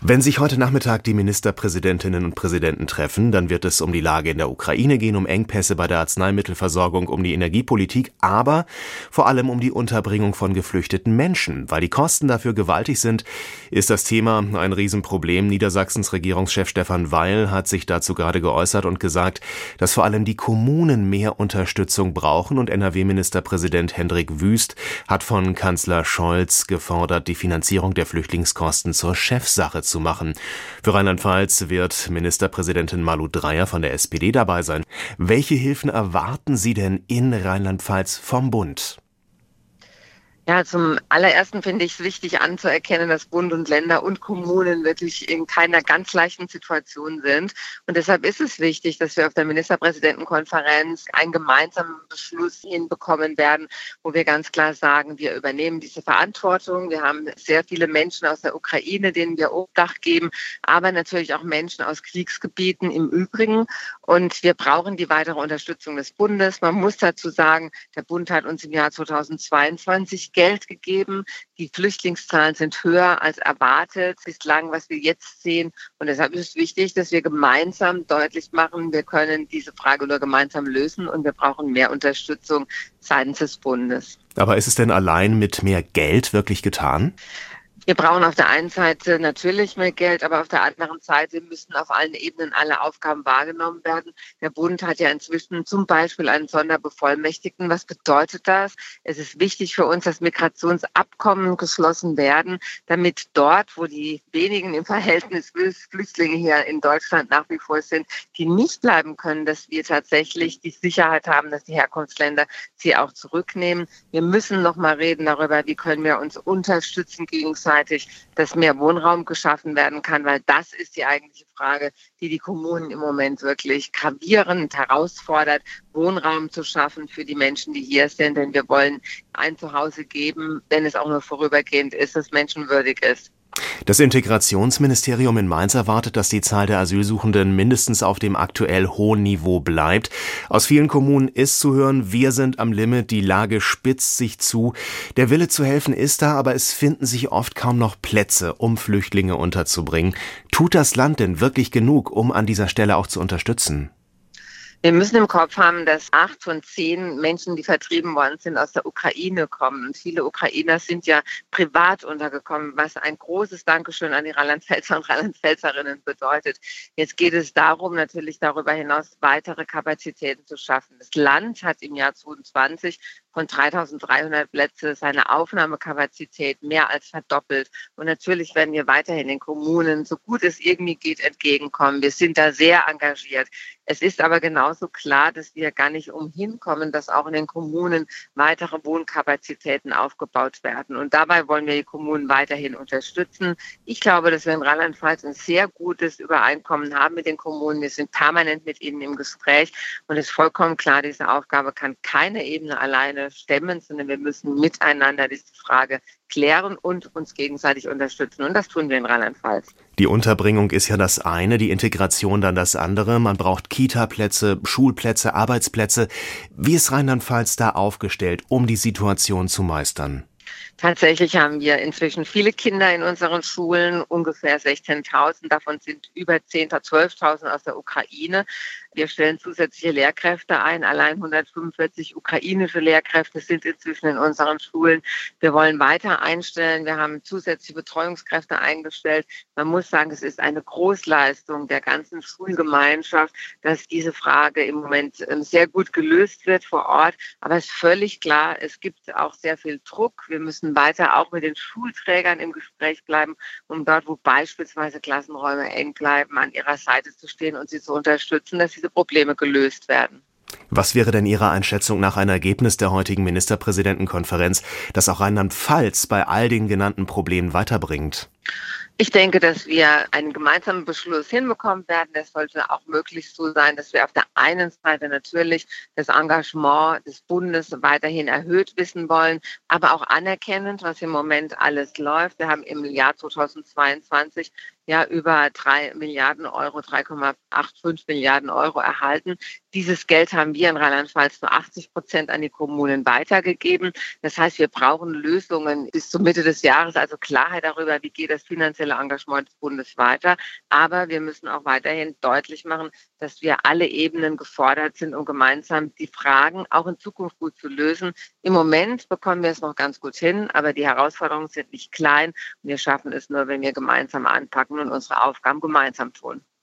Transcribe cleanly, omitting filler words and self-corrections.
Wenn sich heute Nachmittag die Ministerpräsidentinnen und Präsidenten treffen, dann wird es um die Lage in der Ukraine gehen, um Engpässe bei der Arzneimittelversorgung, um die Energiepolitik, aber vor allem um die Unterbringung von geflüchteten Menschen. Weil die Kosten dafür gewaltig sind, ist das Thema ein Riesenproblem. Niedersachsens Regierungschef Stefan Weil hat sich dazu gerade geäußert und gesagt, dass vor allem die Kommunen mehr Unterstützung brauchen, und NRW-Ministerpräsident Hendrik Wüst hat von Kanzler Scholz gefordert, die Finanzierung der Flüchtlingskosten zur Chefsache zu machen. Für Rheinland-Pfalz wird Ministerpräsidentin Malu Dreyer von der SPD dabei sein. Welche Hilfen erwarten Sie denn in Rheinland-Pfalz vom Bund? Ja, zum allerersten finde ich es wichtig anzuerkennen, dass Bund und Länder und Kommunen wirklich in keiner ganz leichten Situation sind. Und deshalb ist es wichtig, dass wir auf der Ministerpräsidentenkonferenz einen gemeinsamen Beschluss hinbekommen werden, wo wir ganz klar sagen, wir übernehmen diese Verantwortung. Wir haben sehr viele Menschen aus der Ukraine, denen wir Obdach geben, aber natürlich auch Menschen aus Kriegsgebieten im Übrigen. Und wir brauchen die weitere Unterstützung des Bundes. Man muss dazu sagen, der Bund hat uns im Jahr 2022 Geld gegeben. Die Flüchtlingszahlen sind höher als erwartet bislang, was wir jetzt sehen. Und deshalb ist es wichtig, dass wir gemeinsam deutlich machen, wir können diese Frage nur gemeinsam lösen und wir brauchen mehr Unterstützung seitens des Bundes. Aber ist es denn allein mit mehr Geld wirklich getan? Wir brauchen auf der einen Seite natürlich mehr Geld, aber auf der anderen Seite müssen auf allen Ebenen alle Aufgaben wahrgenommen werden. Der Bund hat ja inzwischen zum Beispiel einen Sonderbevollmächtigten. Was bedeutet das? Es ist wichtig für uns, dass Migrationsabkommen geschlossen werden, damit dort, wo die wenigen im Verhältnis Flüchtlinge hier in Deutschland nach wie vor sind, die nicht bleiben können, dass wir tatsächlich die Sicherheit haben, dass die Herkunftsländer sie auch zurücknehmen. Wir müssen noch mal reden darüber, wie können wir uns unterstützen gegenseitig, dass mehr Wohnraum geschaffen werden kann, weil das ist die eigentliche Frage, die die Kommunen im Moment wirklich gravierend herausfordert, Wohnraum zu schaffen für die Menschen, die hier sind. Denn wir wollen ein Zuhause geben, wenn es auch nur vorübergehend ist, das menschenwürdig ist. Das Integrationsministerium in Mainz erwartet, dass die Zahl der Asylsuchenden mindestens auf dem aktuell hohen Niveau bleibt. Aus vielen Kommunen ist zu hören, wir sind am Limit, die Lage spitzt sich zu. Der Wille zu helfen ist da, aber es finden sich oft kaum noch Plätze, um Flüchtlinge unterzubringen. Tut das Land denn wirklich genug, um an dieser Stelle auch zu unterstützen? Wir müssen im Kopf haben, dass 8 von 10 Menschen, die vertrieben worden sind, aus der Ukraine kommen. Und viele Ukrainer sind ja privat untergekommen, was ein großes Dankeschön an die Rheinland-Pfälzer und Rheinland-Pfälzerinnen bedeutet. Jetzt geht es darum, natürlich darüber hinaus weitere Kapazitäten zu schaffen. Das Land hat im Jahr 2022 von 3.300 Plätze seine Aufnahmekapazität mehr als verdoppelt. Und natürlich werden wir weiterhin den Kommunen, so gut es irgendwie geht, entgegenkommen. Wir sind da sehr engagiert. Es ist aber genauso klar, dass wir gar nicht umhin kommen, dass auch in den Kommunen weitere Wohnkapazitäten aufgebaut werden. Und dabei wollen wir die Kommunen weiterhin unterstützen. Ich glaube, dass wir in Rheinland-Pfalz ein sehr gutes Übereinkommen haben mit den Kommunen. Wir sind permanent mit ihnen im Gespräch. Und es ist vollkommen klar, diese Aufgabe kann keine Ebene alleine stemmen, sondern wir müssen miteinander diese Frage klären und uns gegenseitig unterstützen. Und das tun wir in Rheinland-Pfalz. Die Unterbringung ist ja das eine, die Integration dann das andere. Man braucht Kita-Plätze, Schulplätze, Arbeitsplätze. Wie ist Rheinland-Pfalz da aufgestellt, um die Situation zu meistern? Tatsächlich haben wir inzwischen viele Kinder in unseren Schulen, ungefähr 16.000. Davon sind über 12.000 aus der Ukraine. Wir stellen zusätzliche Lehrkräfte ein. Allein 145 ukrainische Lehrkräfte sind inzwischen in unseren Schulen. Wir wollen weiter einstellen. Wir haben zusätzliche Betreuungskräfte eingestellt. Man muss sagen, es ist eine Großleistung der ganzen Schulgemeinschaft, dass diese Frage im Moment sehr gut gelöst wird vor Ort. Aber es ist völlig klar, es gibt auch sehr viel Druck. Wir müssen weiter auch mit den Schulträgern im Gespräch bleiben, um dort, wo beispielsweise Klassenräume eng bleiben, an ihrer Seite zu stehen und sie zu unterstützen, dass diese Probleme gelöst werden. Was wäre denn Ihrer Einschätzung nach ein Ergebnis der heutigen Ministerpräsidentenkonferenz, das auch Rheinland-Pfalz bei all den genannten Problemen weiterbringt? Ich denke, dass wir einen gemeinsamen Beschluss hinbekommen werden. Es sollte auch möglichst so sein, dass wir auf der einen Seite natürlich das Engagement des Bundes weiterhin erhöht wissen wollen, aber auch anerkennend, was im Moment alles läuft. Wir haben im Jahr 2022 ja über 3 Milliarden Euro, 3,85 Milliarden Euro erhalten. Dieses Geld haben wir in Rheinland-Pfalz nur 80% an die Kommunen weitergegeben. Das heißt, wir brauchen Lösungen bis zur Mitte des Jahres, also Klarheit darüber, wie geht das finanzielle Engagement des Bundes weiter. Aber wir müssen auch weiterhin deutlich machen, dass wir alle Ebenen gefordert sind, um gemeinsam die Fragen auch in Zukunft gut zu lösen. Im Moment bekommen wir es noch ganz gut hin, aber die Herausforderungen sind nicht klein. Und wir schaffen es nur, wenn wir gemeinsam anpacken und unsere Aufgaben gemeinsam tun.